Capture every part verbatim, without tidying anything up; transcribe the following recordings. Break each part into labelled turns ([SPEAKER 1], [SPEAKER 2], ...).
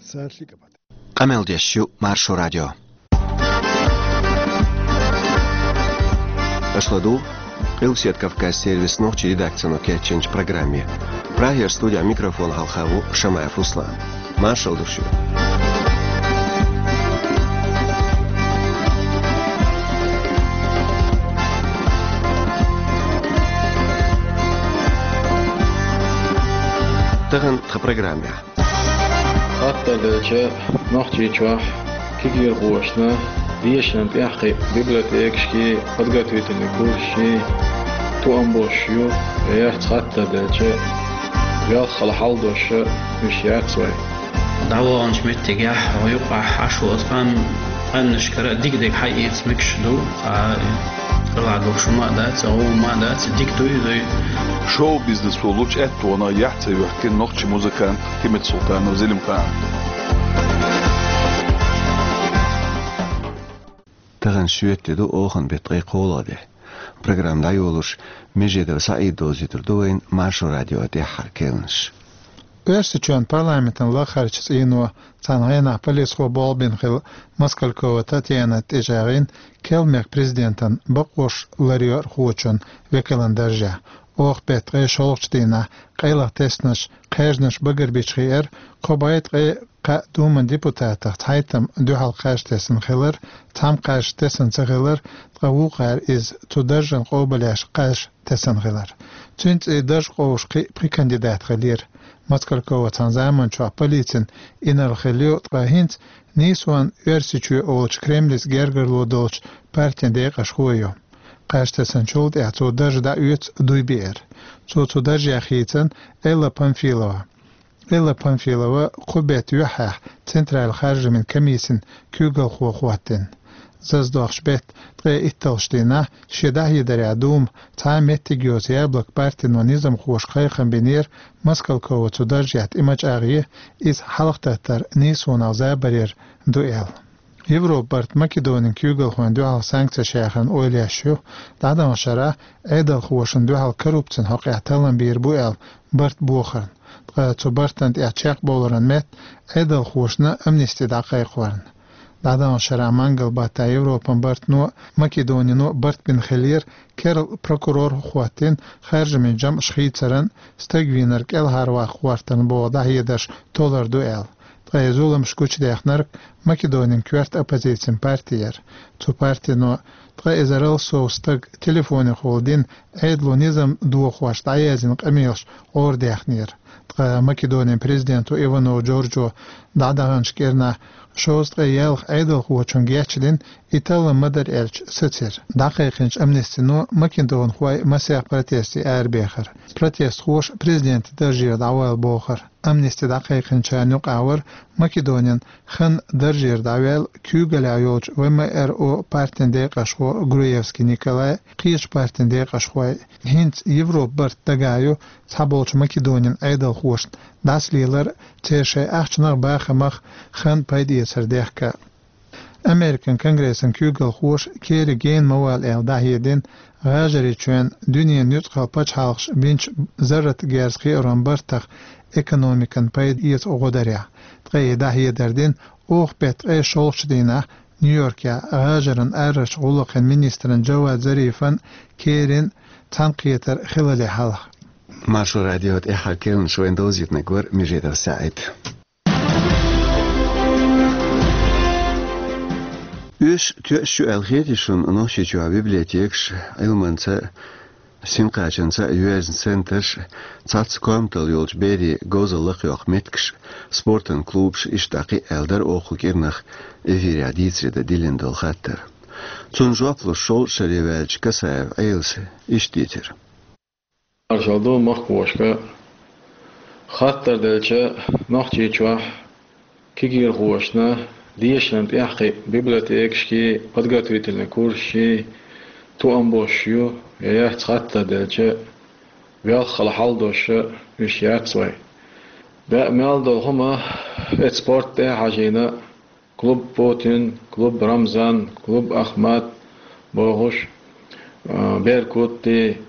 [SPEAKER 1] Qameldeshu Marsho Radio. Ашладу, Илсет Кавказ сервис ночи редакцию Кетченч программе. Прагер студия микрофон Халхаву Шамаев Руслан. Маршал душу. Таган в программе.
[SPEAKER 2] Hatta da ночи чуах кигир гошна Дишн пяхи библиотекшки подготовительный курсы туамбошью я хатта да вял халхалдош мишяцвай
[SPEAKER 3] دعوة متجه ويقع عشوة فان أنشكر ديك ديك حقيقة مكشدو رادو شو ما دات أو ما دات ديك توي
[SPEAKER 4] شو بيزنس ولوش أتو أنا يحتوي وحكي نقش موزيكان كيمة سلطان وزيلم كان
[SPEAKER 1] تغن شويت دو أوخن بطريق قولاده برنامج لا يولوش مجد سعيد دوزيتر دوين مارشو راديو دي حركينش
[SPEAKER 5] Östüçön parlamentin laxarçıs ino tanğayna polis o bolbin xil Moskalkova Tatyana Tejagin kelmek prezidentin baqoş lariyor xuçun vekalandarja oq betqe şolqçdina qaylaq tesnish qajnish bagirbichir qobayt qa duman deputata taytam duhal qajtesin xilir tam qajtesin xilir qavuqar iz tudarjan qobalash qaj tesin xilir çünt daj qovush pri kandidat xilir Moskalkova tanzaman ço politin inar xilio tqahint niswan versiçü olç Kremlis gergerlo dolç partiyende qaşxoyo qashtasan çold yato dajda üt duybier ço ço daj yaxitin Ella Pamfilova Ella Pamfilova qubet yuha Central Kharjmin Komisin Kügel xoxwatin Zazdoksh bet tre ittalshtina shedahi daradum taamet gios yablok partino nizam xosh qayxan binir Moskalkova tudajat imaj aghi is halqtatar nisuna zabarir duel Европарт Македонин Kügel xon dual sanksiya shaxan oylashu dadan shara edal xoshin dual korrupsiyon haqiqatan bir buel bart buxan tsubartant yachaq bolaran met edal xoshna amnesty daqiqwarn Dadan shara mangal bata Evropan Bartno Makedonino Bart bin Khalir Kerl prokuror xwatin kharjmin jam shkhitsaran stagwiner kel harwa xwartan boda yedash tolar duel Tayzulam shkuchdexnar Makedonin kwart opposition partiyer tu partino Tayzaral so stag telefoni holdin edlo nizam duo khwasht ayazin qamilsh ordexnir Makedonin prezidenti Ivano Giorgio Dadagan shkerna Şoğuzda yalıq aydıl xuçun geçilin İtalya madar elç sıçır. Daqiqinç amnestino Makedon xuay masaya protesti erbexir. Protest xuş prezidenti darjir daval boğir. Amnesti daqiqinç anuk avir Makedonian xın darjir daval kügel ayolç ve M R O partinde qaşxo Gruyevski Nikolay qiyiç partinde qaşxoy Hint Evrop bart dagayo tabolç Makedonian aydıl xuş dasliler teşe axçınaq baxamaq xın paydi serdexka Amerikan Kongresin Kügel xoş keri gen mawal el dahiyedin gajari çön dünya nütqal paç halqş binç zarrat gerski oran bartaq ekonomikan paydiyet oğodarya tqay dahiyederdin oğ bet ay şolçdina New York'a gajarin arraş uluqin ministerin Jawad Zarifan kerin tanqiyeter xilali halq
[SPEAKER 1] Marsho Radio دي حركين شوين دوزيت نقور مجيد السعيد Üç tüş elgedişun noşi çuva bibliotekş ilmansa sinqaçınsa yüzün center çats komtal yolç beri gozalık yok metkş sportun klubş iştaki elder oxuk irnaq efiri aditsrede dilindol xatter. Çunjoplu şol şerivelç kasaev ayılsı iştitir.
[SPEAKER 2] Arşaldo mahkoşka xattar delçe noxçi çuva kigir xoşna Дишн пяхи библиотекшки подготовительный курсы туамбошью я хатта дача вял халхалдош мишяцвай да мелдол хума спорт да хажина клуб Потин клуб Рамзан клуб Ахмат Богуш Беркутти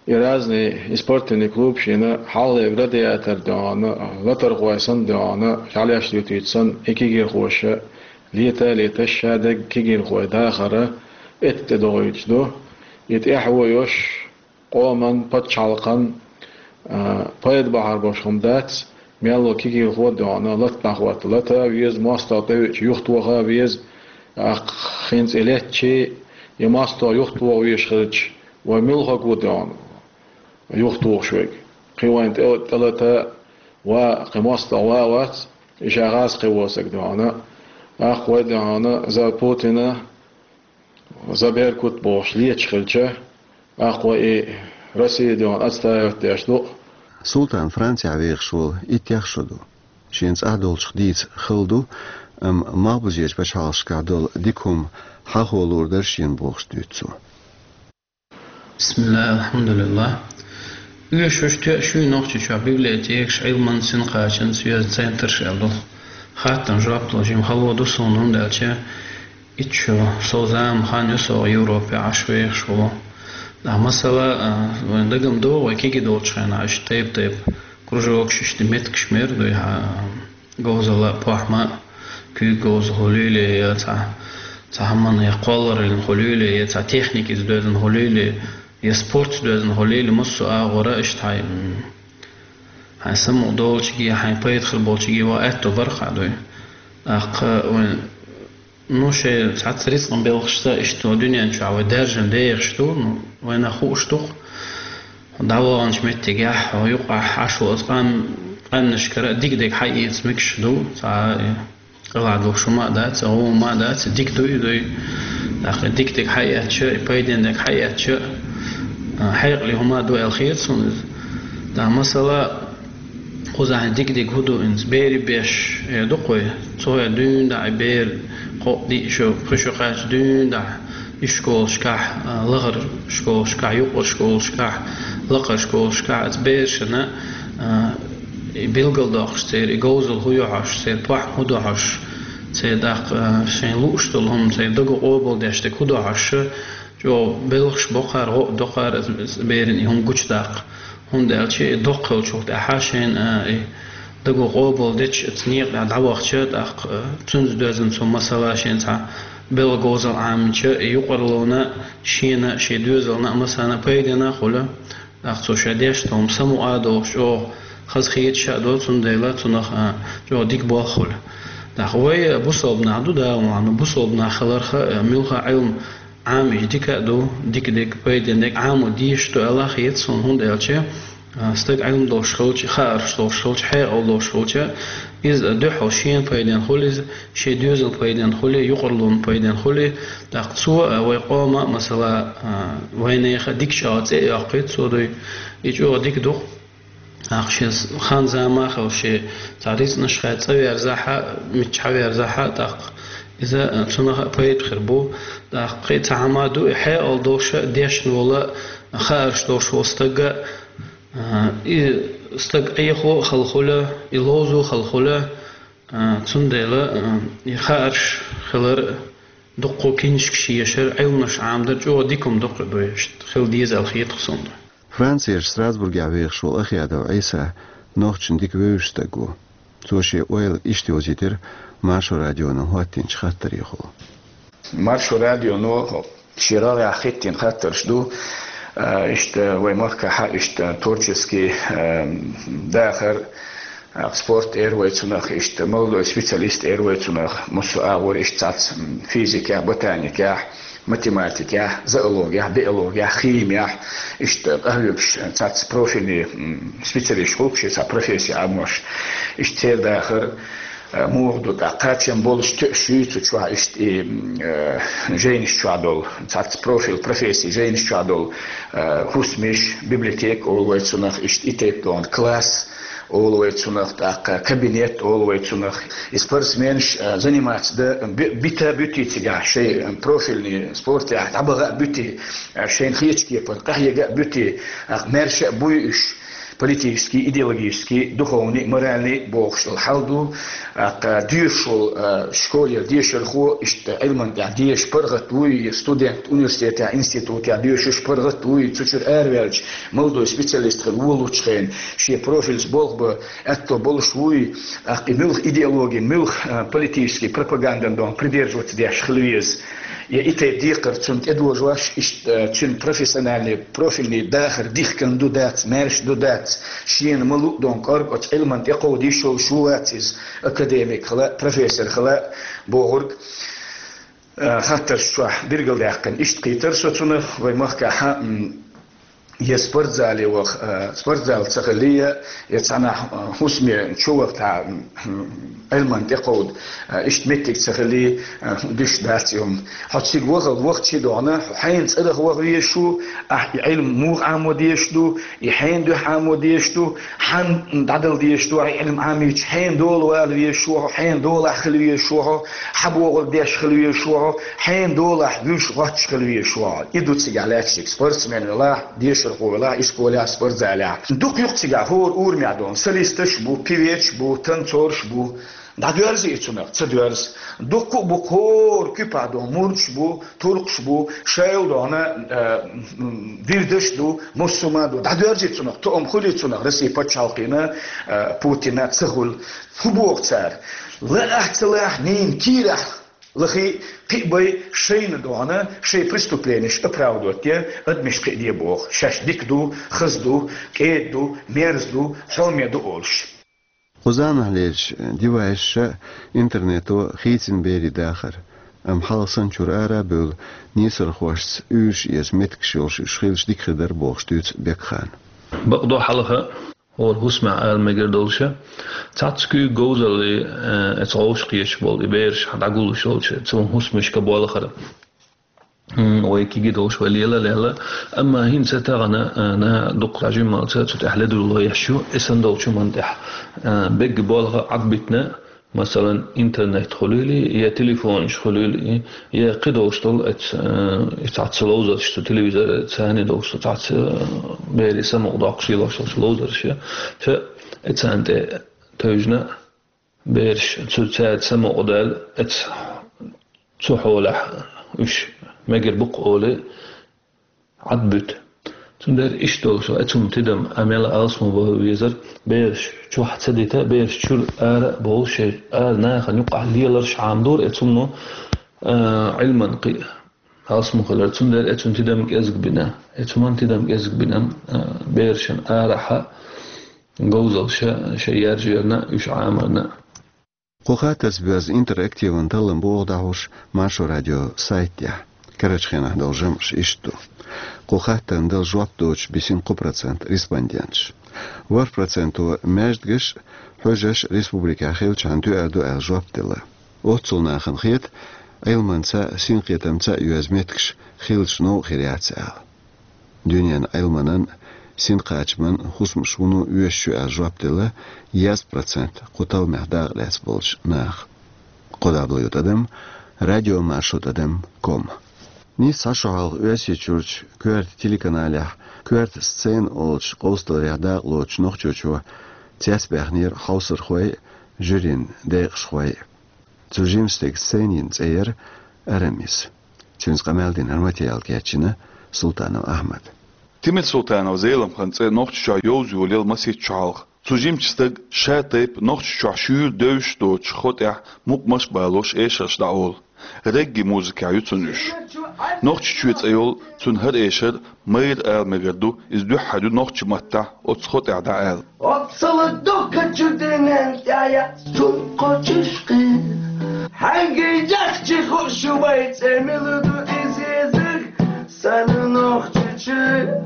[SPEAKER 2] يرازني سبورتني كلوب شينا حال غرادياتر دانا لتر قويسن دانا شالياش ليتيتسن إكيغير خوشة ليتا ليتا شادق كيغير خوي داخرة اتدويتش دو يتأحويوش قومن بتشالقن بايد بحر باشهم دات ميالو كيغير خو دانا لت نخوات لتا ويز ماستا تيوش يختوها ويز خينز إليتشي يماستا يختوها ويشخرج وملها قودان يختوه شوي قوانت تلتا وقماستا واوات إشاغاز قواسك دانا أخوة دانا زا بوتنا زا بيركوت بوش ليتش خلچه أخوة إيه رسي دان أستايوت داشتو
[SPEAKER 1] سلطان فرانسيا ويغشول إتيخشدو شينز أهدولش ديز خلدو أم مابوزيج بشالش كادول ديكم حاخولور درشين بوخش ديتسو
[SPEAKER 3] بسم الله الحمد لله يشوش تشوي نوختي شو بيبليتيكش علمان سنقاشن سويز سنتر شالدو خاتن جواب لجيم خلو دو سونون دالچه إتشو سوزام خانيسو يوروبي عشويخ شو да масала вендагам до вакиги долчхана аш теп теп кружок шишти меткшмер до я гозала пахма күй гоз холиле я та таман я колларын холиле я та техники дözün холиле я спорт дözün холиле мусу агора иштай хасам долчги хай пайт хрболчги ва этто варха до ак ну شيء ساعات رزق بيلخشتا اشتو دنيا نشعو درجن دير شتو وين اخو اشتو دعوة انش متجاح ويقع عشو اصقام قام نشكرا ديك ديك حقيقة اسمكش دو ساعة قلعد وشو ما دات هو ما دات ديك دو يدوي داخل ديك ديك حقيقة شا بايدين ديك حقيقة شا حقيق لي هما دو الخير سونز دا مثلا خوزا ديك ديك هدو انس بيري بيش يدقوي صويا دون دا بير قدي شو خشو قاش دون دا يشكول شكاح لغر شكول شكاح يقول شكول شكاح لقر شكول شكاح تبيرشنا بيلقل داخش سير يجوزل هو عش سير بوح هدو عش سير داخ شين لوشتلهم سير دقو قوبل داشتك هدو عش جو بيلخش بقر هو دقر بيرن هم جوش داق هم دالشي دقل شوت أحاشين دقو قوبل ديش تنيق دعوة داق تنز دوزن سو مسألة شين تا بيلغوزل عامش يقرلونا شينا شي دوزلنا مثلا بيدنا خلا داق تو شديش توم سمو آدو شو خز خيت شادو تنديلا تنخ جو ديك باخل داق وي بوصل بنعدو دا وعم بوصل بناخلر خ ملخ علم عام ديك دو ديك ديك بيدن ديك عام ديش تو الله خيت سون هون دالشي استك علم دوش خلش خارج دوش خلش حي او دوش خلش إز دو حوشين بيدن خلز شي دوزل بيدن خلي يقرلون بيدن خلي داق سو ويقوم مثلا وين يخ ديك شات يقيت سو دي يجو ديك دو أخشيس خان زما خوشي تعريس نشخات سوي أرزاحة متشحوي أرزاحة داق إذا تنها بيت خربو داق قيت عمادو حي أو دوش ديش ولا خارج دوش وستجا استج أيخو خلخلة إلوزو خلخلة تندلا يخارج خلر دقو كينش كشي يشر علمش عامدر جو ديكم دق دويشت خل ديز الخيط خصوند
[SPEAKER 1] فرانسيش ستراسبورغ عويخ شول أخيادو عيسى نوخشن ديك ويوشتاقو توشي ويل إشتوزيتر مارشو راديو نو هاتين شخاتر يخو
[SPEAKER 6] مارشو راديو نو شراري أخيتين خاتر شدو اشت ويماركا حق اشت تورчески داخل سبورت ايرويتسونخ اشت مولو سبيشاليست ايرويتسونخ مسو اغور اشت فيزيكا بوتانيكا математика, зоология, биология, химия, иште ахлюбш, цац профильный специалист хукши, ца профессия амош, иште дахар мурду та качем болш тшуйцу чва иште жениш чвадол, цац профиль профессии жениш чвадол, хусмиш, библиотек, олвайцунах, иште итептон, класс, олвайцунах, так кабинет, олвайцунах, и спортсменш заниматься да бита бютитига, шей профильный спорт, я табага бюти, шей хички, под кахьяга бюти, мерша буйш, политический, идеологический, духовный, моральный богшл халду, дюшл школе, дешер хо, ишт эльман я деш паргатуй, студент университета, института, дешер паргатуй, цучер эрвелч, молодой специалист улучшен, ши профиль сболба, это болшуй, милх идеологии, милх политический пропаганда, дом придерживаться деш хлвиз. Я ите дикер цун эдвожваш цун профессиональный профильный дахер дихкен дудат мерш дудат шин малу дон карг от элман يقودي شو شواتيز اكاديميك خلا بروفيسور خلا بورغ خاطر شو بيرجل داكن اشت قيتر سوتنا ومخكا يسبرزالي وخ سبرزال تخليه يتصنع حسمي نشوف تاع المنطقة ود إيش متك تخليه دش داتيهم حتى الوقت الوقت شيء دعنا حين تسأله هو غيشو علم مو عموديشتو يحين ده عموديشتو حن عدل ديشتو علم عميش حين دول والويشو حين دول أخلويشو حبوا قديش خلويشو حين دول أحدوش غاتش خلويشو يدو تسجعلات سبورتس من الله ديش القولا إسكولا سبورتس على دوك يقتجع هو أور معدون سليستش بو بيفيتش بو تنتورش بو Da dörs içine, çödörs. Dokku bu kor küpado, murç bu, turkş bu, şeyl do ana virdiş do, musulman do. Da dörs içine, to omkhuli içine, Rusiya paçalqina, Putin'a tsığul, fuboqçar. La ahtilah nin kirah. Лахи пибай шейна доана, шей преступление, оправдывать, адмишки где Бог, шаш дикду, хазду, кеду, мерзду, холмеду олш.
[SPEAKER 1] وزان عليش ديواش انترنتو خيتن بيري داخر ام حالسن شور ارا بول نيسر خوش اوش يس متكشوش شخيلش ديك خدر بوغشتوت بكخان
[SPEAKER 7] بقدو حلقه هو الهسمع المجردولشه تاتسكو غوزلي اتروش قيش بول يبيرش حداغول شولش تون هسمش كبول خدم ويكي جدوش وليلا ليلا أما هين ستغنا أنا دق رجيم مالتا تتحلد الله يحشو إسن دوشو منتح بيج بالغ عقبتنا مثلا إنترنت خلولي يا تليفون خلولي يا قدوش طل ات اتعتصلوزر شتو تلفزيون ثاني دوش تعتص بيري سمع داقشي لاش تلوزر شيء ف اتسانت توجنا بيرش تسات سمع قدال ات تحولح وش ماجر بقولة عدبت تندر إيش دوشو أتوم تدم أميل ألسمو بويزر بيرش شو حتسديته بيرش شو آر بولش آر ناخ نقع ليلرش عام دور أتوم نو علما قي ألسمو خلر تندر أتوم تدم كأزق بنا أتوم تدم كأزق بنا بيرش آر ح جوزل شا شيار جيرنا إيش عامرنا
[SPEAKER 1] قوقاتس بيز انتراكتيف انتلم بوغداوش ماشو راديو سايتيا Карачхена должимш ишту. Кухаттан дал жуап доч бисинку процент респондентш. Вар проценту междгиш хожеш республика хилчан дуаду ал жуап дела. Отцулна хан хит айлманца синқетамца юазметкш хилчну хириацал. Дюнян айлманан синқачман хусмшуну юэшу ал жуап дела яз процент кутал мехдар лес болш нах. Кодаблают адам радио маршрут адам ком. Ни сашал уэси чурч кверт телеканалях кверт сцен олч қостылряда лоч нохчочо тясбахнир хаусыр хой жюрин дейхшхой цужимстек сценин цейер арамис чунс камалдин арматиал кячина Султанов Ахмад
[SPEAKER 4] Тимит Султанов зейлам ханце нохчочо йозу лел масит чалх цужимчстек шатайп нохчочо шюр дөш доч хотя мукмаш балош эшаш даол Reggi muzika jutsunush. Nochtje chuit ayol tun her esher meir el megerdu is du hadu nochtje matta ot schot ada el.
[SPEAKER 8] Otsal dokka chudenen ya tun qochishqi. Hangi yaxchi khoshu bayt emiludu izizig san nochtje.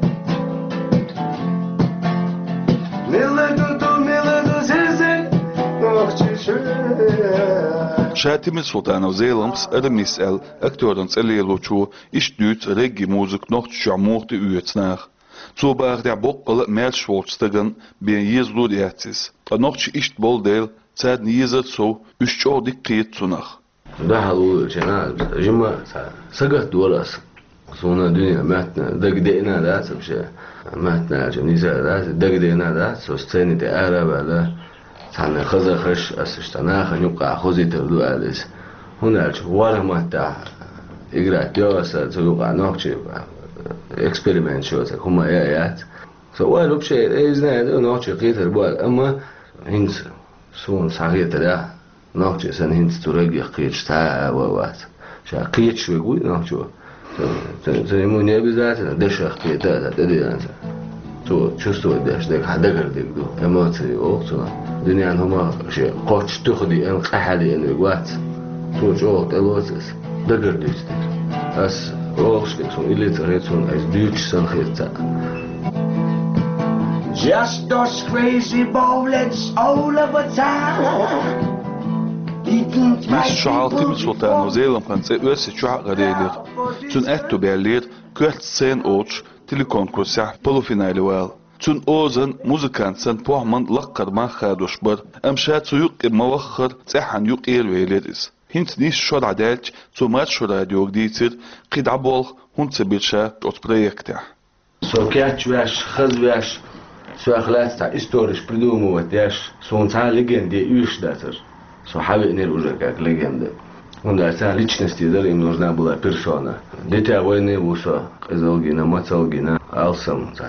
[SPEAKER 8] Miludu miludu zizig nochtje.
[SPEAKER 4] Шатимит Султанов зейлams эрмис эл актёрдан цэлиелучу иштүт регги музык нохт шамохты үетснах. Цубар der боккал мершволстаган бен езлуд ятсис. Нохт ишт бол дел цад низат со үшчо диккет цунах.
[SPEAKER 8] Да халу жана жима сага долас.
[SPEAKER 9] صونا الدنيا ماتنا دقدقنا ذات بشيء ماتنا جنيزة ذات دقدقنا ذات سوستيني تأرب على سنة خزر خش أسشتناخ نبقى خوزي تردو أليس هنا ولا ماتا إقرأ تيوسا تيوقع نوكشي إكسبيريمنت شو هما يايات سوالو بشيء إيزنا نوكشي قيتر بوال أما هنس سون صغير تلا نوكشي سن هنس ترقي قيتش تاع ووات شا قيتش ويقول نوكشي تنمو نيابي ذاتنا دشا قيتا تدي أنسا تو شستو داش دك حدقر دك دو إموتي أوقتنا دنيا هما شيء قوتش تخدي أن قحدي أن يقوات تو جو تلوتس دقر ديستر أس أوقش كسون إلي تريتون أس ديوش سن خيرتا
[SPEAKER 8] Just those crazy bullets all over town.
[SPEAKER 4] Mis şuhaltı sultan Zeeland kanse öse çuha gadelir. Tun etto berlir kört sen oç telekonkursa polofinali val. Tun ozan muzikantsan pohman laqqarman khadoshbar. Amshat suyuq mavakhir tsahan yuq elveledis. Hint nis şod adalç somat şod radio gditir qidabol hunt sebirşa ot proyekta.
[SPEAKER 9] Sokat vash khazvash سؤالات تاع استوريش بريدومو وداش سون تاع ليجند يوش داتر سو حابب نير уже как легенда он да таа личности да им нужна была персона дете войны вусо казалгина мацалгина алсам та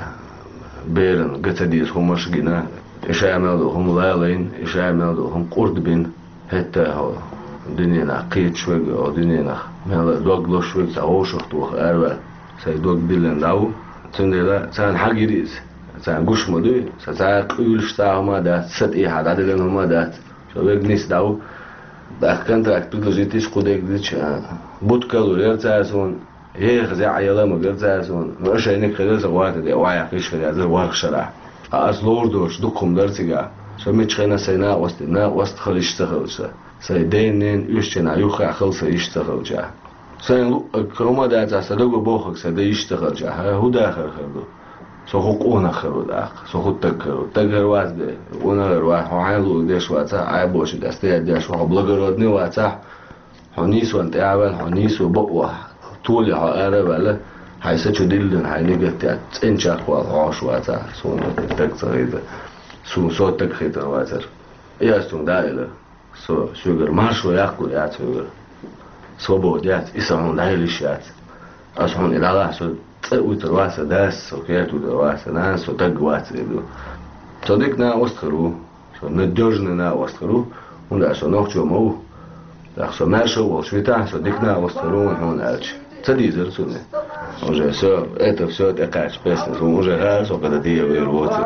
[SPEAKER 9] берн гатадис хомашгина ишаамалду хомлайлин ишаамалду хом курдбин хетта дунена кыйчвег о дунена мела доглошвег та ошохту арва сай дог билен дау тендела сан хагирис سانگوش مدوی سازا قیلش تا هم داد ست ای حداد دن هم داد شویگ نیست داو داخل کنترکت предложитесь куда гдич بود کالوري تاسون هي خزع عيالا مگر تاسون مش اینه خیلی زوات دی وای خیش خیلی از واق شرع از لوردوش دکم درتیگا شو میچخینا سینا وست نه وست خلیش تخلش سیدینن یوشنا یوخ خلص یشتغلجا سین کروما دات اسدگو بوخک سده یشتغلجا هو داخل خردو سوخو قونا خرود اخ سوخو تکرو تگر واز ده اونا روح حالو دش واتا عای باش دسته دش واخ بلگرودنی واتا حنیس وانت اول حنیس و بقوا طول ها اره ولا حيث شو دلن هاي نجت انشاء خواص عاش واتا سون تكتريد سو سو تكخيت واتر يا سون دايله سو شوغر مارش وياكل يا شوغر سو بوديات اسمون دايلشات اسمون الى سو وترواسة داس وكيات وترواسة ناس وتقوات يدو صديقنا وستخرو شو ندجنا وستخرو ولا شو نوختو مو لا شو مارشو وشويتا صديقنا وستخرو ونحن ألش تديزر سوني уже все это все такая песня уже раз когда ты ее вырвёте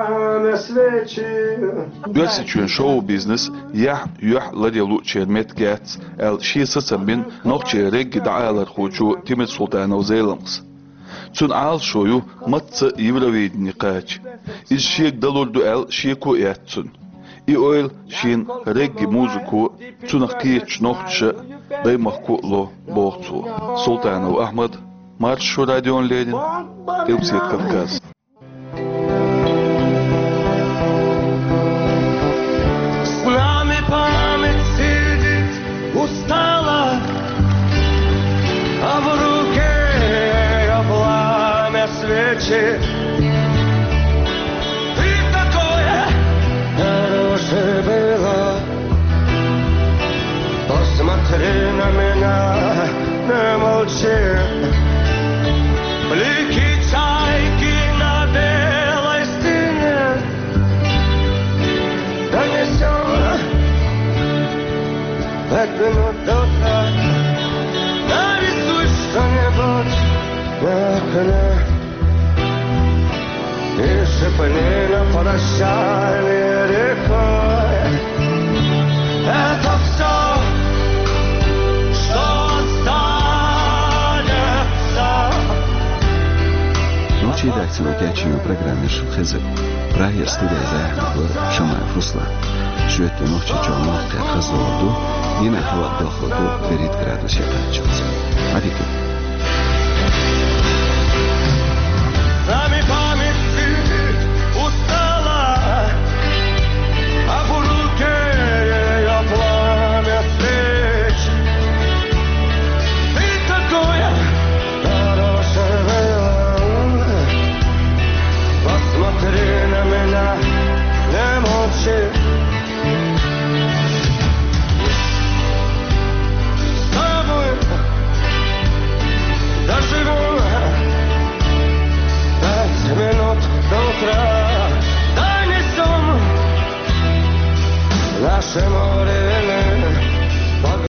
[SPEAKER 4] Görsечün show business ya yuh ladyalu çermet gats el şisa sambin nokçe reg da'alar xuchu Timur Sultanov Zeelands Tun al şoyu matsa yivravidni qaç iz şiek dalur duel şieku etsun I oil şin reggi muziku tunaqqiç noqçı daymaqku lo boğtu Sultanov Ahmad Marş Radion Ledin Tevsiyet Kavkaz
[SPEAKER 8] Ты такое хорошее было. Посмотри на меня, не молчи. Блики чайки на белой стене. Донесем пять минут до утра. Нарисуй что-нибудь на окне. И шипни на прощание рекой. Это все, что останется.
[SPEAKER 1] Ночи редакцию качаю программе Шухезы. Прайер студия Захмагор Шамаев Руслан. Шведты ночи чонок театр Хазлоду. Дина хават доходу перед градусе качался. Адикет.